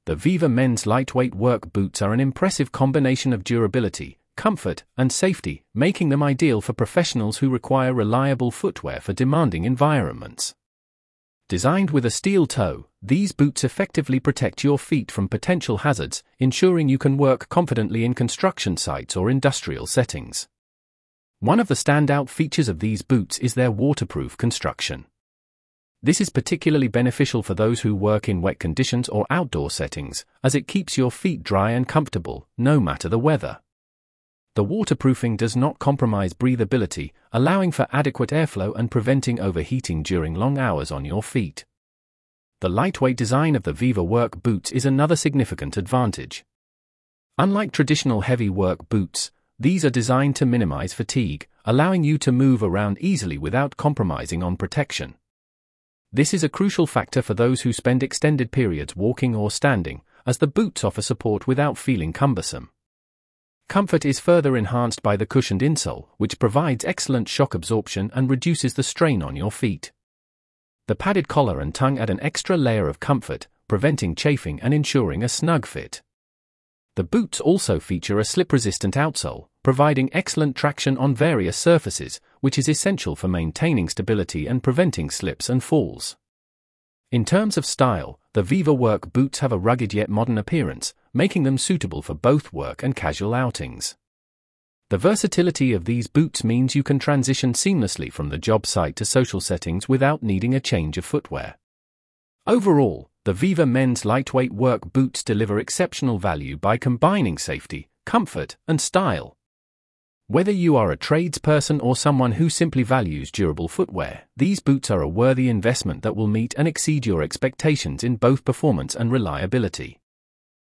The Viva Men's lightweight work boots are an impressive combination of durability, comfort, and safety, making them ideal for professionals who require reliable footwear for demanding environments. Designed with a steel toe, these boots effectively protect your feet from potential hazards, ensuring you can work confidently in construction sites or industrial settings. One of the standout features of these boots is their waterproof construction. This is particularly beneficial for those who work in wet conditions or outdoor settings, as it keeps your feet dry and comfortable, no matter the weather. The waterproofing does not compromise breathability, allowing for adequate airflow and preventing overheating during long hours on your feet. The lightweight design of the Viva work boots is another significant advantage. Unlike traditional heavy work boots, these are designed to minimize fatigue, allowing you to move around easily without compromising on protection. This is a crucial factor for those who spend extended periods walking or standing, as the boots offer support without feeling cumbersome. Comfort is further enhanced by the cushioned insole, which provides excellent shock absorption and reduces the strain on your feet. The padded collar and tongue add an extra layer of comfort, preventing chafing and ensuring a snug fit. The boots also feature a slip-resistant outsole, providing excellent traction on various surfaces, which is essential for maintaining stability and preventing slips and falls. In terms of style, the Viva work boots have a rugged yet modern appearance, making them suitable for both work and casual outings. The versatility of these boots means you can transition seamlessly from the job site to social settings without needing a change of footwear. Overall, the Viva Men's lightweight work boots deliver exceptional value by combining safety, comfort, and style. Whether you are a tradesperson or someone who simply values durable footwear, these boots are a worthy investment that will meet and exceed your expectations in both performance and reliability.